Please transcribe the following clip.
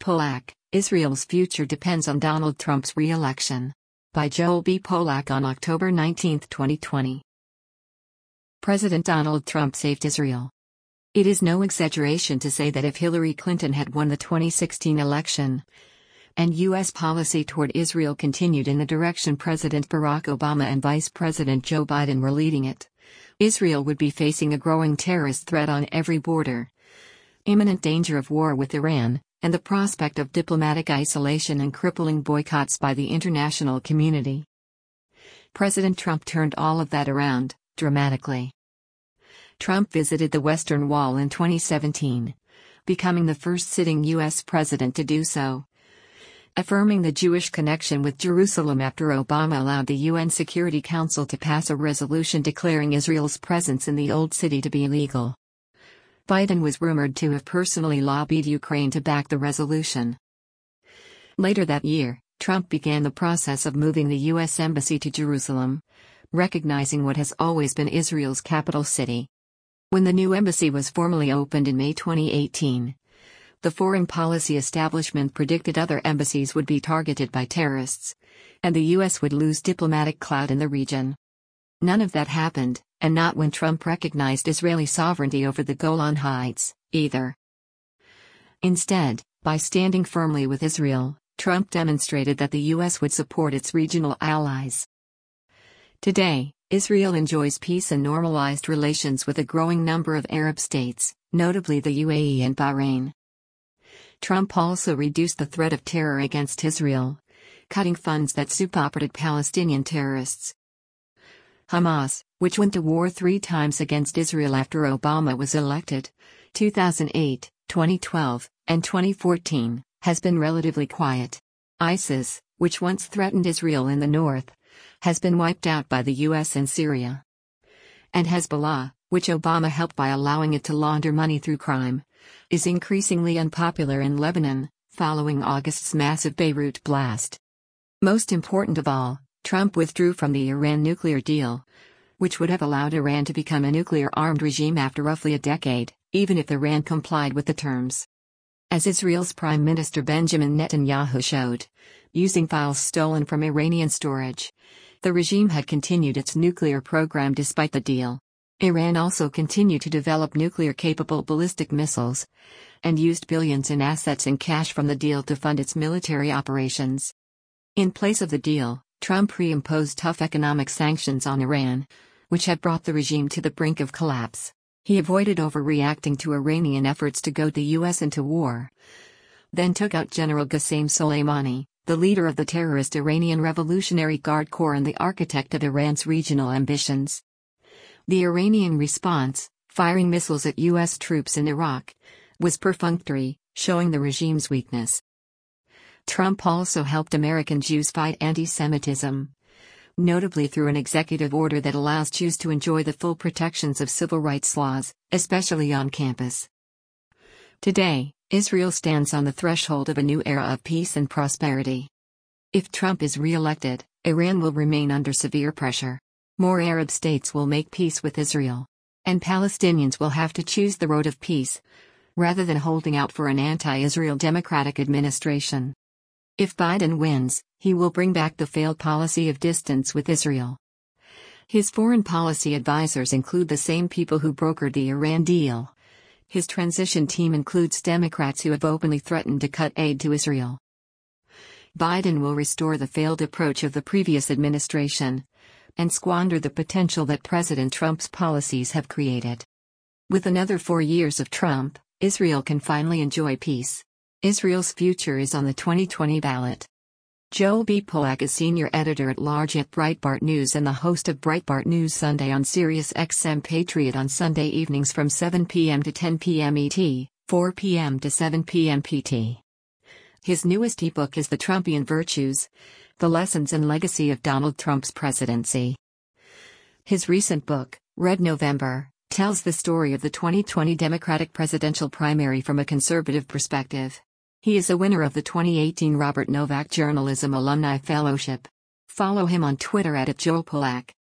Polak, Israel's future depends on Donald Trump's re-election. By Joel B. Polak on October 19, 2020. President Donald Trump saved Israel. It is no exaggeration to say that if Hillary Clinton had won the 2016 election, and U.S. policy toward Israel continued in the direction President Barack Obama and Vice President Joe Biden were leading it, Israel would be facing a growing terrorist threat on every border, imminent danger of war with Iran, and the prospect of diplomatic isolation and crippling boycotts by the international community. President Trump turned all of that around, dramatically. Trump visited the Western Wall in 2017, becoming the first sitting U.S. president to do so, affirming the Jewish connection with Jerusalem after Obama allowed the UN Security Council to pass a resolution declaring Israel's presence in the Old City to be illegal. Biden was rumored to have personally lobbied Ukraine to back the resolution. Later that year, Trump began the process of moving the U.S. Embassy to Jerusalem, recognizing what has always been Israel's capital city. When the new embassy was formally opened in May 2018, the foreign policy establishment predicted other embassies would be targeted by terrorists, and the U.S. would lose diplomatic clout in the region. None of that happened, and not when Trump recognized Israeli sovereignty over the Golan Heights, either. Instead, by standing firmly with Israel, Trump demonstrated that the U.S. would support its regional allies. Today, Israel enjoys peace and normalized relations with a growing number of Arab states, notably the UAE and Bahrain. Trump also reduced the threat of terror against Israel, cutting funds that supported Palestinian terrorists. Hamas, which went to war 3 times against Israel after Obama was elected, 2008, 2012, and 2014, has been relatively quiet. ISIS, which once threatened Israel in the north, has been wiped out by the U.S. and Syria. And Hezbollah, which Obama helped by allowing it to launder money through crime, is increasingly unpopular in Lebanon, following August's massive Beirut blast. Most important of all, Trump withdrew from the Iran nuclear deal, which would have allowed Iran to become a nuclear-armed regime after roughly a decade, even if Iran complied with the terms. As Israel's Prime Minister Benjamin Netanyahu showed, using files stolen from Iranian storage, the regime had continued its nuclear program despite the deal. Iran also continued to develop nuclear-capable ballistic missiles, and used billions in assets and cash from the deal to fund its military operations. In place of the deal, Trump reimposed tough economic sanctions on Iran, which had brought the regime to the brink of collapse. He avoided overreacting to Iranian efforts to goad the U.S. into war, then took out General Qasem Soleimani, the leader of the terrorist Iranian Revolutionary Guard Corps and the architect of Iran's regional ambitions. The Iranian response, firing missiles at U.S. troops in Iraq, was perfunctory, showing the regime's weakness. Trump also helped American Jews fight anti-Semitism, notably through an executive order that allows Jews to enjoy the full protections of civil rights laws, especially on campus. Today, Israel stands on the threshold of a new era of peace and prosperity. If Trump is re-elected, Iran will remain under severe pressure. More Arab states will make peace with Israel, and Palestinians will have to choose the road of peace, rather than holding out for an anti-Israel Democratic administration. If Biden wins, he will bring back the failed policy of distance with Israel. His foreign policy advisors include the same people who brokered the Iran deal. His transition team includes Democrats who have openly threatened to cut aid to Israel. Biden will restore the failed approach of the previous administration, and squander the potential that President Trump's policies have created. With another 4 years of Trump, Israel can finally enjoy peace. Israel's future is on the 2020 ballot. Joel B. Polak is senior editor-at-large at Breitbart News and the host of Breitbart News Sunday on Sirius XM Patriot on Sunday evenings from 7 p.m. to 10 p.m. ET, 4 p.m. to 7 p.m. PT. His newest ebook is The Trumpian Virtues: The Lessons and Legacy of Donald Trump's Presidency. His recent book, Red November, tells the story of the 2020 Democratic presidential primary from a conservative perspective. He is a winner of the 2018 Robert Novak Journalism Alumni Fellowship. Follow him on Twitter @JoelPolak.